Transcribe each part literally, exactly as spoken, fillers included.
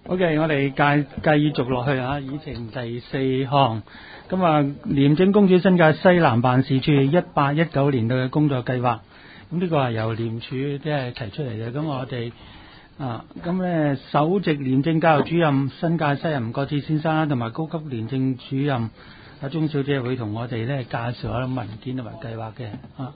OK，我哋繼繼續落去啊，議程第四項。咁啊，廉政公署新界西南辦事處一八一九年度嘅工作計劃。咁呢個係由廉署即係提出嚟嘅。咁我哋啊，咁咧首席廉政教育主任新界西吳國志先生啦，同埋高級廉政主任阿鐘小姐會同我哋咧介紹下文件同埋計劃嘅啊。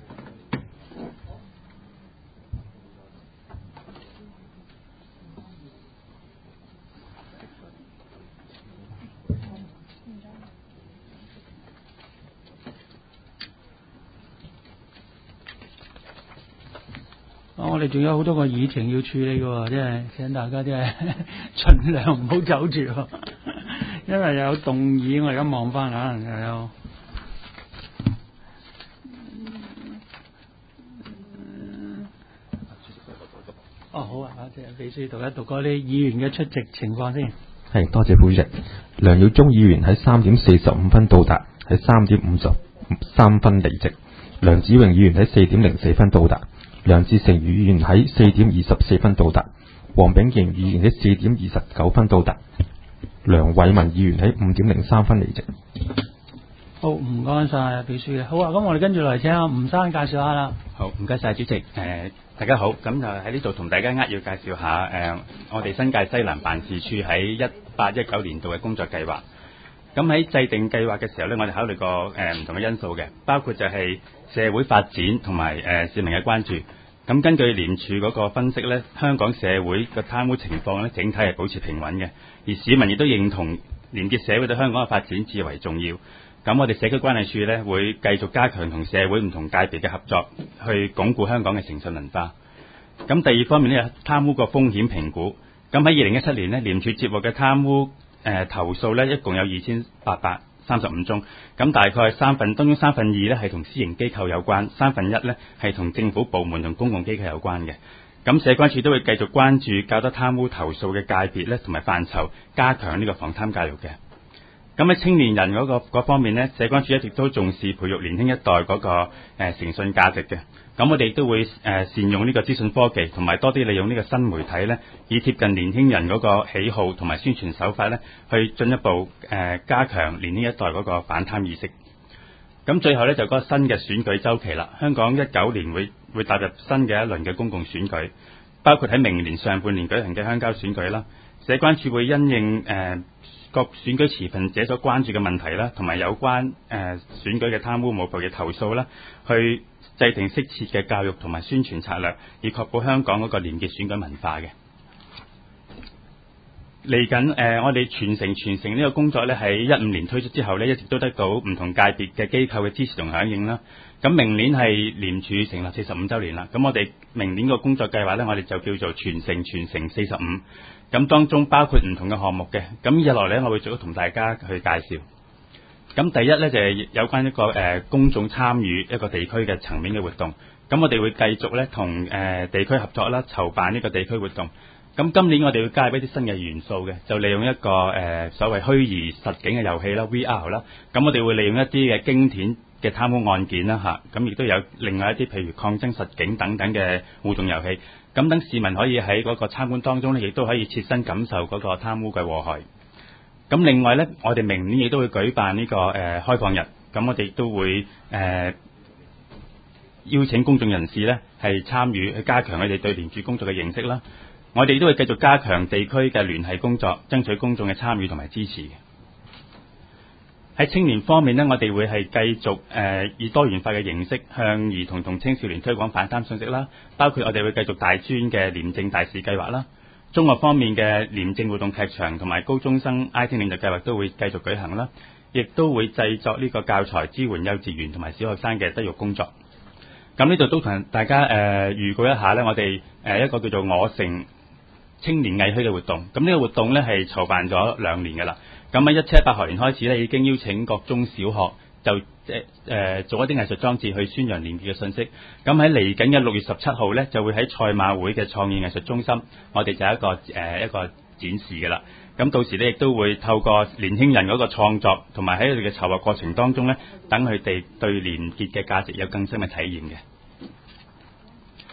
我哋仲有好多個議程要處理嘅，即係請大家即係盡量唔好走住，因為有動議，我而家望翻下，又有哦好啊，即係秘書讀一讀嗰啲議員嘅出席情況先。 係，多謝副主席。梁耀忠議員喺三點四十五分到達，喺三點五十三分離席。梁子榮議員喺四點零四分到達。梁志成議員喺四點二十四分到達，黃炳健議員喺四點二十九分到達，梁偉文議員喺五點零三分離席。 好，唔該晒秘書嘅。好啊，咁我哋跟住嚟請阿吳生介紹下啦。 好，唔該晒主席。誒、呃，大家好，咁就喺呢度同大家扼要介紹下誒、呃，我哋新界西南辦事處喺一八一九年度嘅工作計劃。咁喺制定計劃嘅時候呢，我哋考慮過誒唔同嘅因素嘅，包括就係社會發展同埋誒市民嘅關注。咁根據廉署嗰個分析呢，香港社會嘅貪污情況呢，整體係保持平穩嘅，而市民亦都認同廉潔社會對香港嘅發展至為重要。咁我哋社區關係處呢，會繼續加強同社會唔同界別嘅合作，去鞏固香港嘅誠信文化。咁第二方面呢，貪污個風險評估。咁喺二零一七年呢，廉署接獲嘅貪污誒、呃、投訴呢，一共有二千八百三十五宗，咁大概三分當中三分二呢係同私營機構有關，三分一呢係同政府部門同公共機構有關嘅。咁社關處都會繼續關注較多貪污投訴嘅界別呢同埋範疇，加強呢個防貪教育嘅。咁喺青年人嗰、那個方面呢，社關處一直都重視培育年輕一代嗰、那個誒、呃、誠信價值嘅。咁我哋亦都會誒、呃、善用呢個資訊科技，同埋多啲利用呢個新媒體呢，以貼近年輕人嗰個喜好同埋宣傳手法呢，去進一步誒、呃、加強年輕一代嗰個反貪意識。咁最後呢，就嗰個新嘅選舉週期啦，香港一九年會會踏入新嘅一輪嘅公共選舉，包括喺明年上半年舉行嘅鄉郊選舉啦。社關處會因應誒、呃各選舉持份者所關注嘅問題啦，同埋有關誒、呃、選舉嘅貪污舞弊嘅投訴啦，去制定適切嘅教育同埋宣傳策略，以確保香港嗰個廉潔選舉文化嘅。嚟緊誒，我哋傳承傳承呢個工作咧，喺一五年推出之後呢，一直都得到唔同界別嘅機構嘅支持同響應啦。咁明年係廉署成立四十五週年啦，咁我哋明年個工作計劃呢，我哋就叫做傳承傳承四十五。咁當中包括唔同嘅項目嘅，咁日落嚟呢，我會逐一同大家去介紹。咁第一呢，就係、是、有關一個誒、呃、公眾參與一個地區嘅層面嘅活動。咁我哋會繼續呢，同誒、呃、地區合作啦，籌辦呢個地區活動。咁今年我哋會加入一啲新嘅元素嘅，就利用一個誒、呃、所謂虛擬實境嘅遊戲啦 V R 啦。咁我哋會利用一啲嘅經典嘅貪污案件啦嚇，咁亦都有另外一啲譬如抗爭實境等等嘅互動遊戲。咁等市民可以喺嗰個參觀當中呢，亦都可以切身感受嗰個貪污嘅禍害。咁另外呢，我哋明年亦都會舉辦呢、這個誒、呃、開放日，咁我哋亦都會誒、呃、邀請公眾人士呢係參與，去加強佢哋對廉署工作嘅認識啦。我哋都會繼續加強地區嘅聯繫工作，爭取公眾嘅參與同埋支持嘅。喺青年方面呢，我哋會係繼續誒、呃、以多元化嘅形式向兒童同青少年推廣反貪信息啦，包括我哋會繼續大專嘅廉政大使計劃啦，中學方面嘅廉政活動劇場同埋高中生 I T 領袖計劃都會繼續舉行啦，亦都會製作呢個教材支援幼稚園同埋小學生嘅德育工作。咁呢度都同大家誒、呃、預告一下呢，我哋誒、呃、一個叫做我城青年藝墟嘅活動。咁呢個活動呢係籌辦咗兩年㗎啦。咁喺一七一八學年開始咧，已經邀請各中小學就誒誒、呃、做一啲藝術裝置去宣揚廉潔嘅信息。咁喺嚟緊嘅六月十七號咧，就會喺賽馬會嘅創意藝術中心，我哋就有一個誒、呃、一個展示嘅啦。咁到時咧，亦都會透過年輕人嗰個創作，同埋喺佢哋嘅籌劃過程當中咧，等佢哋對廉潔嘅價值有更深嘅體驗嘅。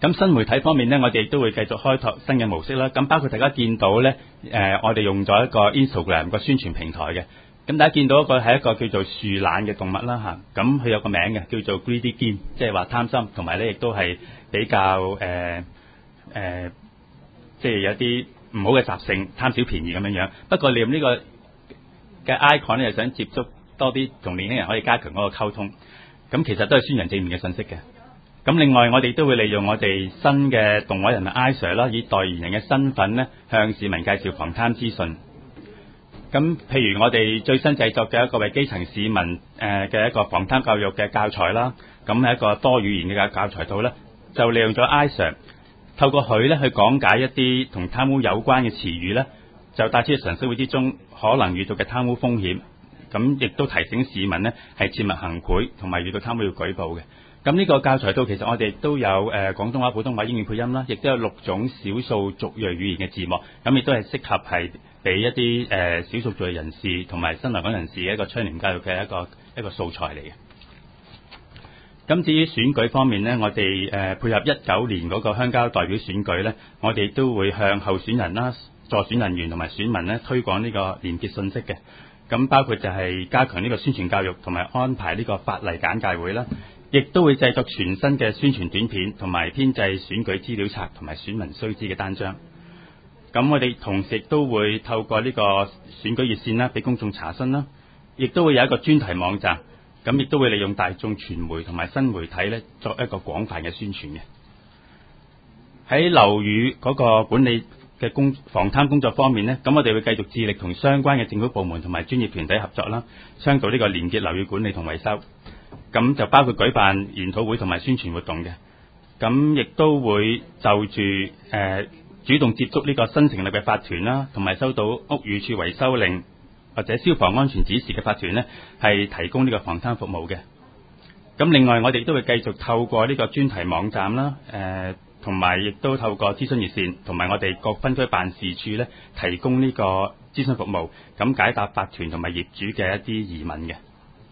咁新媒體方面呢，我哋亦都會繼續開拓新嘅模式啦。咁包括大家見到呢，誒、呃、我哋用咗一個 Instagram 個宣傳平台嘅。咁大家見到一個係一個叫做樹懶嘅動物啦嚇，咁佢有個名嘅叫做 Greedy Game，即係話貪心，同埋咧亦都係比較誒誒，即、呃、係、呃就是、有啲唔好嘅習性，貪小便宜咁樣樣。不過利用呢個嘅 icon 咧，就想接觸多啲同年輕人可以加強嗰個溝通。咁其實都係宣揚正面嘅信息嘅。咁另外我哋都會利用我哋新嘅動畫人物 I Sir 啦，以代言人嘅身份咧，向市民介紹防貪資訊。咁譬如我哋最新製作嘅一個為基層市民誒嘅一個防貪教育嘅教材啦，咁係一個多語言嘅教材套咧，就利用咗 I Sir， 透過佢咧去講解一啲同貪污有關嘅詞語咧，就帶出日常生活之中可能遇到嘅貪污風險，咁亦都提醒市民咧係切勿行賄，同埋遇到貪污要舉報嘅。咁呢個教材套其實我哋都有誒、呃、廣東話、普通話、英語配音啦，亦都有六種少數族裔語言嘅字幕，咁亦都係適合係俾一啲誒、呃、少數族裔人士同埋新來港人士嘅一個倡廉教育嘅一個一個素材嚟嘅。咁至於選舉方面呢，我哋誒、呃、配合一九年嗰個鄉郊代表選舉呢，我哋都會向候選人啦、助選人員同埋選民呢推廣呢個廉潔信息嘅。咁包括就係加強呢個宣傳教育，同埋安排呢個法例簡介會啦。亦都會製作全新嘅宣傳短片，同埋編製選舉資料冊同埋選民須知嘅單張。咁我哋同時亦都會透過呢個選舉熱線啦，俾公眾查詢啦。亦都會有一個專題網站，咁亦都會利用大眾傳媒同埋新媒體咧，作一個廣泛嘅宣傳嘅。喺樓宇嗰個管理嘅工防貪工作方面呢，咁我哋會繼續致力同相關嘅政府部門同埋專業團體合作啦，倡導呢個廉潔樓宇管理同維修。咁就包括舉辦研討會同埋宣傳活動嘅，咁亦都會就住誒、呃、主動接觸呢個新成立嘅法團啦，同埋收到屋宇署維修令或者消防安全指示嘅法團呢，係提供呢個防貪服務嘅。咁另外我哋都會繼續透過呢個專題網站啦，誒同埋亦都透過諮詢熱線同埋我哋各分區辦事處呢，提供呢個諮詢服務，咁解答法團同埋業主嘅一啲疑問嘅。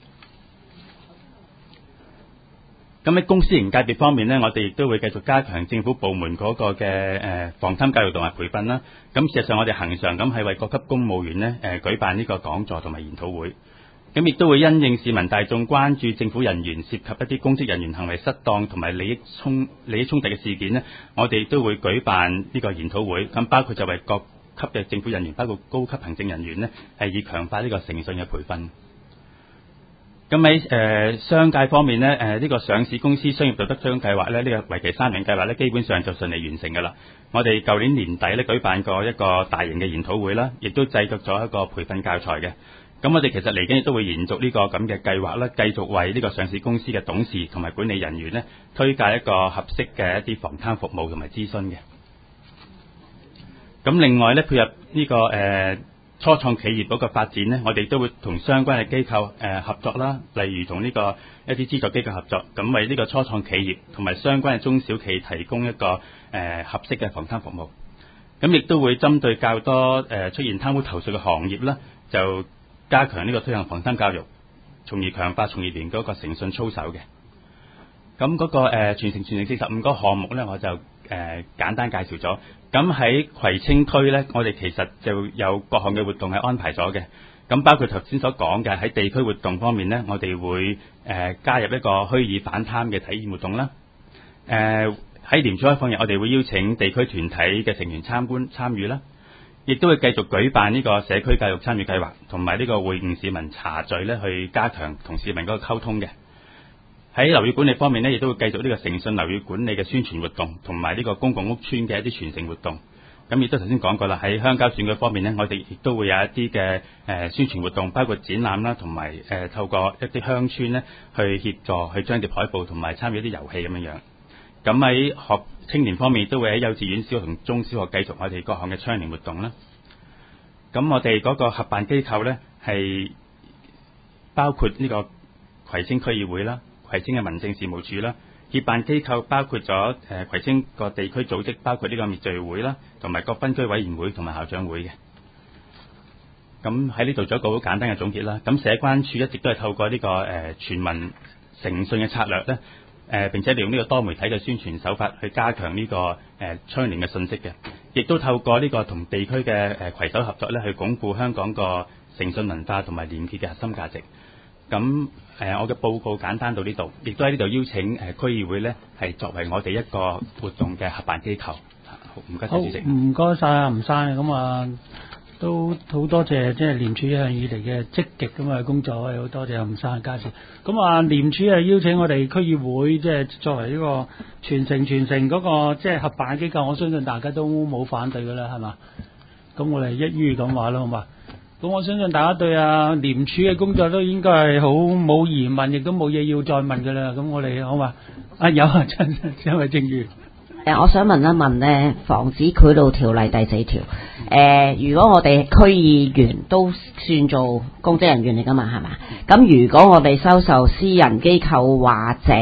咁喺公私營界別方面呢，我哋亦都會繼續加強政府部門嗰個嘅誒防貪教育同埋培訓啦。咁事實上我哋恆常咁係為各級公務員呢誒舉辦呢個講座同埋研討會。咁亦都會因應市民大眾關注政府人員涉及一啲公職人員行為失當同埋利益衝利益衝突嘅事件呢，我哋都會舉辦呢個研討會。咁包括就為各級嘅政府人員，包括高級行政人員呢，係以強化呢個誠信嘅培訓。咁喺誒商界方面呢，誒、呃、呢、這個上市公司商業道德獎計劃咧，呢、這個為期三年計劃咧，基本上就順利完成㗎啦。我哋舊年年底咧舉辦過一個大型嘅研討會啦，亦都製作咗一個培訓教材嘅。咁我哋其實嚟緊亦都會延續呢個咁嘅計劃啦，繼續為呢個上市公司嘅董事同埋管理人員呢，推介一個合適嘅一啲防貪服務同埋諮詢嘅。咁另外咧，配合呢、這個誒。呃初創企業嗰個發展呢，我哋都會同相關嘅機構誒、呃、合作啦，例如同呢個一啲資助機構合作，咁為呢個初創企業同埋相關嘅中小企提供一個誒、呃、合適嘅防貪服務。咁亦都會針對較多誒、呃、出現貪污投訴嘅行業啦，就加強呢個推行防貪教育，從而強化從業員嗰個誠信操守嘅。咁嗰、那個誒、呃、全城全城四十五個項目呢，我就誒、呃、簡單介紹咗。咁喺葵青區呢，我哋其實就有各項嘅活動係安排咗嘅。咁包括頭先所講嘅喺地區活動方面呢，我哋會誒、呃、加入一個虛擬反貪嘅體驗活動啦。誒喺廉署開放日，我哋會邀請地區團體嘅成員參觀參與啦，亦都會繼續舉辦呢個社區教育參與計劃，同埋呢個會晤市民茶聚呢，去加強同市民嗰個溝通嘅。喺樓宇管理方面呢，亦都會繼續呢個誠信樓宇管理嘅宣傳活動，同埋呢個公共屋邨嘅一啲傳承活動。咁亦都頭先講過啦，喺鄉郊選舉方面呢，我哋亦都會有一啲嘅誒宣傳活動，包括展覽啦，同埋誒透過一啲鄉村呢去協助去張貼海報，同埋參與一啲遊戲咁樣樣。咁喺學青年方面，都會喺幼稚園、小學同中小學繼續我哋各項嘅倡廉活動啦。咁我哋嗰個合辦機構呢，係包括呢個葵青區議會啦。葵青嘅民政事務處啦，協辦機構包括咗誒葵青個地區組織，包括呢個滅罪會啦，同埋各分區委員會同埋校長會嘅。咁喺呢度做一個好簡單嘅總結啦。咁社關處一直都係透過呢、這個誒、呃、全民誠信嘅策略咧，誒、 誒並且利用呢個多媒體嘅宣傳手法去加強呢、這個誒倡廉嘅信息嘅，亦都透過呢個同地區嘅誒攜手合作咧，去鞏固香港個誠信文化同埋廉潔嘅核心價值。咁誒、呃，我嘅報告簡單到呢度，亦都喺呢度邀請誒、呃、區議會咧係作為我哋一個活動嘅合辦機構。好，唔該晒主席。 唔該晒啊，吳生。咁啊，都好多謝即係廉署一向以嚟嘅積極咁嘅工作，好多謝吳生嘅介紹。咁啊，廉署係邀請我哋區議會即係作為呢個傳承傳承嗰個即係合辦機構，我相信大家都冇反對㗎啦，係嘛？咁我哋一於咁話啦，好嘛？咁我相信大家對啊廉署嘅工作都應該係好冇疑問，亦都冇嘢要再問㗎啦。咁我哋好嘛？啊有啊，真真係正如。 誒，我想問一問咧，防止賄賂條例第四條，誒、呃，如果我哋區議員都算做公職人員嚟㗎嘛，係嘛？咁如果我哋收受私人機構或者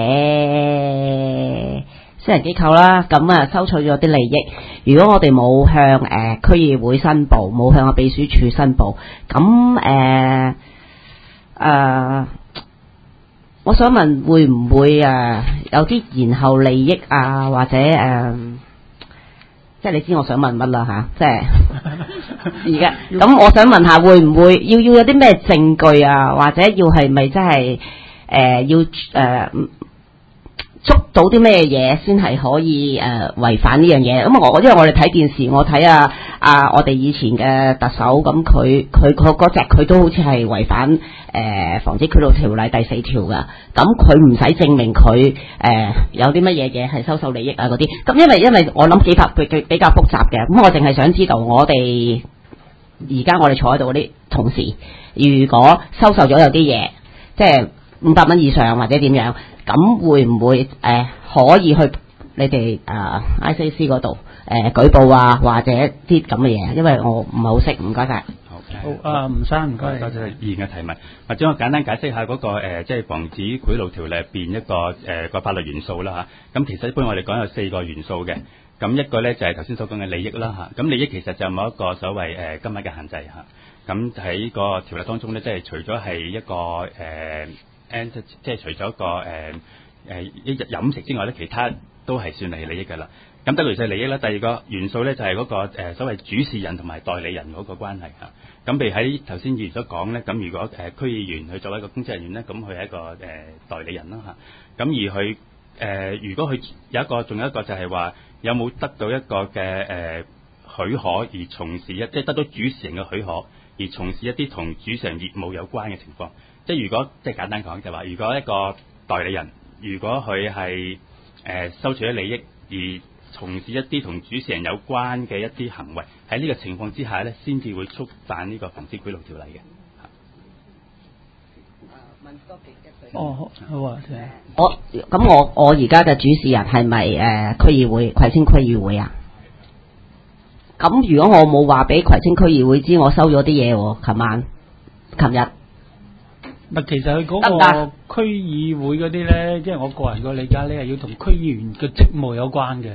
私人機構啦，咁啊收取咗啲利益，如果我哋冇向誒、呃、區議會申報，冇向個秘書處申報，咁誒誒。我想問會唔會誒、呃、有啲延後利益啊，或者誒、呃，即係你知我想問乜啦吓，即係而家咁，我想問下會唔會要要有啲咩證據啊，或者要係咪真係誒要誒、呃、捉到啲咩嘢先係可以誒、呃、違反呢樣嘢？咁我因為我哋睇電視，我睇啊啊我哋以前嘅特首，咁佢佢嗰隻佢都好似係違反誒、呃、防止賄賂條例第四條㗎。咁佢唔使證明佢誒、呃、有啲乜嘢嘢係收受利益啊嗰啲。咁因為因為我諗幾百比比較複雜嘅，咁我淨係想知道我哋而家我哋坐喺度嗰啲同事，如果收受咗有啲嘢，即係五百蚊以上或者點樣，咁會唔會誒、呃、可以去你哋誒 I C C 嗰度誒舉報啊，或者啲咁嘅嘢？因為我唔係好識，唔該晒。 好啊，吳生唔該， 多謝議員嘅提問。或者我簡單解釋下嗰、那個、呃、即係防止賄賂條例入邊一個誒、呃、個法律元素啦嚇。咁、啊、其實一般我哋講有四個元素嘅。咁一個咧就係頭先所講嘅利益啦嚇。咁、啊、利益其實就冇一個所謂誒、呃、金額嘅限制嚇。咁、啊、喺個條例當中咧，即係除咗係一個誒、呃、即係除咗一個誒誒一日飲食之外咧，其他都係算係利益㗎啦。咁得嚟就係利益啦。第二個元素咧就係、是、嗰、那個、呃、所謂主事人同埋代理人嗰個關係嚇。咁譬如喺頭先議員所講咧，咁如果誒、呃、區議員去作為一個公職人員咧，咁佢係一個誒、呃、代理人啦嚇。咁、啊、而佢誒、呃、如果佢有一個，仲有一個就係話有冇得到一個嘅誒、呃、許可而從事一即係得到主事人嘅許可而從事一啲同主事人業務有關嘅情況。即係如果即係簡單講就話，如果一個代理人如果佢係誒收取咗利益而從事一啲同主持人有關嘅一啲行為，喺呢個情況之下咧，先至會觸犯呢個防止賄賂條例嘅。 哦，好啊， 我咁我我而家嘅主持人係咪誒區議會葵青區議會啊？咁如果我冇話俾葵青區議會知我收咗啲嘢喎，琴晚、琴日。 嗱，其實佢嗰個區議會嗰啲咧，即係我個人個理解咧，係要同區議員嘅職務有關嘅。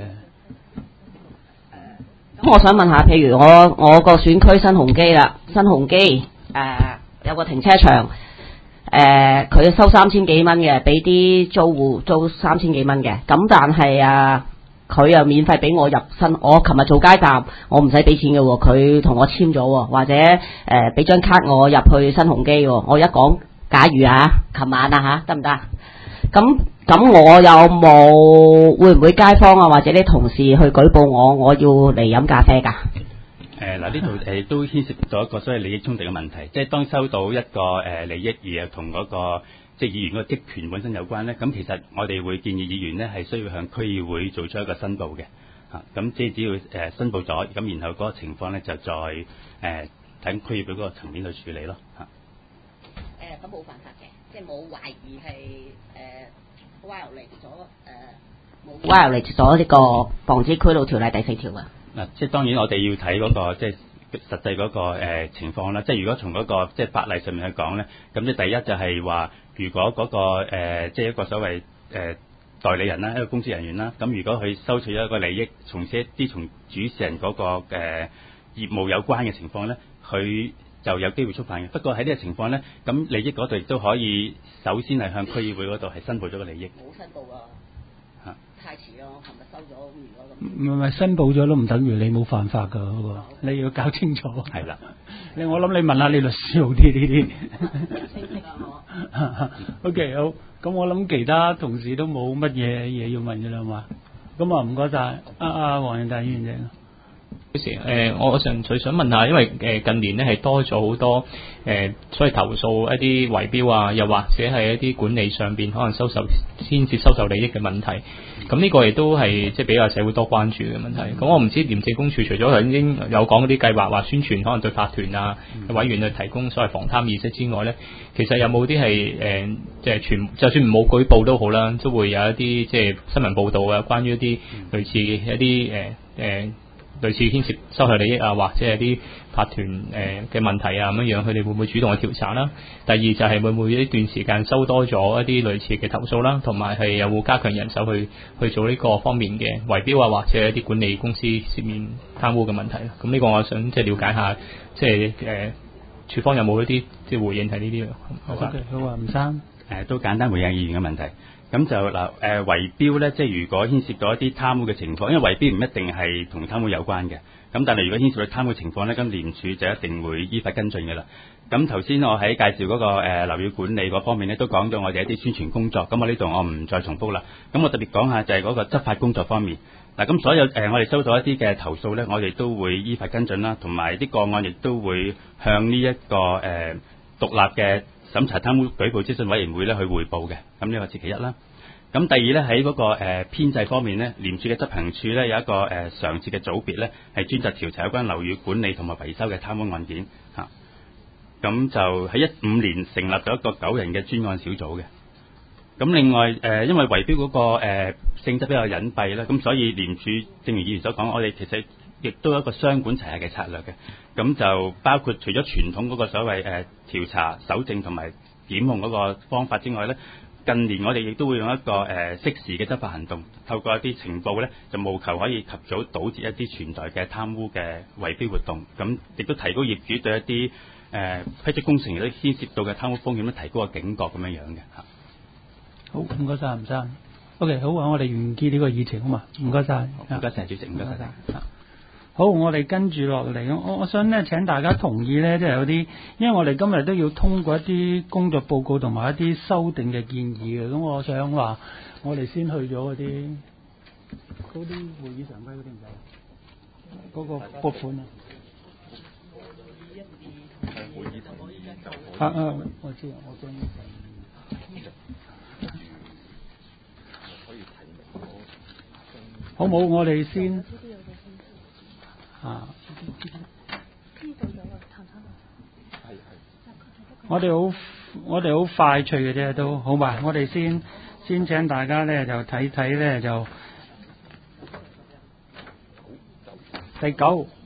咁我想問下，譬如我我個選區新鴻基啦，新鴻基誒、呃、有個停車場，誒佢收三千幾蚊嘅，俾啲租戶租三千幾蚊嘅，咁但係啊佢又免費俾我入新，我琴日做街站，我唔使俾錢嘅喎，佢同我簽咗，或者誒俾張卡我入去新鴻基，我一講。假如啊，琴晚啊吓，得唔得？咁咁我有冇會唔會街坊啊或者啲同事去舉報我，我要嚟飲咖啡㗎？ 誒嗱，呢度誒都牽涉到一個所謂利益衝突嘅問題，即係當收到一個誒、呃、利益而又同嗰個即係議員嗰個職權本身有關咧，咁其實我哋會建議議員咧係需要向區議會做出一個申報嘅嚇，咁、啊、即係只要誒、呃、申報咗，咁然後嗰個情況咧就再誒睇區議會嗰個層面去處理咯嚇。啊誒咁冇犯法嘅，即係冇懷疑係誒 violate 咗誒冇 violate 咗呢個防止賄賂條例第四條啊！ 嗱，即係當然我哋要睇嗰、那個即係實際嗰、那個、呃、情況啦。即係如果從嗰、那個即係法例上面去講咧，咁即係第一就係話，如果嗰、那個、呃、即係一個所謂誒、呃、代理人啦，一個公職人員啦，咁如果佢收取咗一個利益，從事一啲同主持人嗰、那個誒、呃、業務有關嘅情況咧，佢就有機會觸犯嘅。不過喺呢個情況咧，咁利益嗰度亦都可以首先係向區議會嗰度係申報咗個利益。 冇申報啊！ 太遲咯，琴日收咗，如果咁。 唔係唔係，申報咗都唔等於你冇犯法㗎嗰個，你要搞清楚。 係啦， 你我諗你問下你律師好啲呢啲。 清晰啊我。 O K 好，咁我諗其他同事都冇乜嘢嘢要問㗎啦嘛。咁啊唔該晒，啊啊黃仁達議員啫。 誒、呃，我純粹想問下，因為誒、呃、近年咧係多咗好多誒、呃，所謂投訴一啲圍標啊，又或者係一啲管理上邊可能收受牽涉收受利益嘅問題。咁呢個亦都係即係比較社會多關注嘅問題。咁我唔知廉政公署除咗頭先有講嗰啲計劃話宣傳，可能對法團啊、委員去提供所謂防貪意識之外咧，其實有冇啲係誒，即係全就算唔冇舉報都好啦，都會有一啲即係新聞報導啊，關於一啲類似一啲誒誒。呃呃類似牽涉收受利益啊，或者係啲法團誒嘅問題啊咁樣樣，佢哋會唔會主動去調查啦？第二就係會唔會呢段時間收多咗一啲類似嘅投訴啦，同埋係有冇加強人手去去做呢個方面嘅圍標啊，或者一啲管理公司涉面貪污嘅問題？咁呢個我想即係了解下，即係誒處方有冇一啲即係回應係呢啲？ 好嘅，好啊，吳生誒都簡單回應議員嘅問題。咁就嗱誒圍標咧，即係如果牽涉到一啲貪污嘅情況，因為圍標唔一定係同貪污有關嘅。咁但係如果牽涉到貪污情況咧，咁廉署就一定會依法跟進嘅啦。咁頭先我喺介紹嗰個誒樓宇管理嗰方面咧，都講咗我哋一啲宣傳工作。咁我呢度我唔再重複啦。咁我特別講下就係嗰個執法工作方面。嗱，咁所有誒我哋收到一啲嘅投訴咧，我哋都會依法跟進啦，同埋啲個案亦都會向呢一個誒獨立嘅審查貪污舉報諮詢委員會咧去匯報嘅。咁呢個係其一啦。咁第二咧喺嗰個誒編制方面咧，廉署嘅執行處咧有一個誒常設嘅組別咧，係專責調查有關樓宇管理同埋維修嘅貪污案件嚇。咁就喺一五年成立咗一個九人嘅專案小組嘅。咁另外誒，因為圍標嗰個誒性質比較隱蔽啦，咁所以廉署正如議員所講，我哋其實亦都有一個雙管齊下嘅策略嘅。咁就包括除咗傳統嗰個所謂誒調查、搜證同埋檢控嗰個方法之外咧，近年我哋亦都會用一個誒適時嘅執法行動，透過一啲情報咧，就務求可以及早堵截一啲存在嘅貪污嘅圍標活動，咁亦都提高業主對一啲誒批出工程亦都牽涉到嘅貪污風險咧，提高個警覺咁樣樣嘅嚇。 好，唔該晒吳生。O.K. 好啊，我哋完結呢個議程好嘛？唔該晒， 唔該晒主席，唔該晒。 好，我哋跟住落嚟，我我想咧請大家同意咧，即係有啲，因為我哋今日都要通過一啲工作報告同埋一啲修訂嘅建議嘅，咁我想話，我哋先去咗嗰啲嗰啲會議常規嗰啲唔使，嗰、嗰個撥款啊。會議同意就啊啊，我知，我將好冇？我哋先。啊！我哋好，我哋好快脆嘅啫，都好嘛。我哋先先請大家咧就睇睇咧就第九。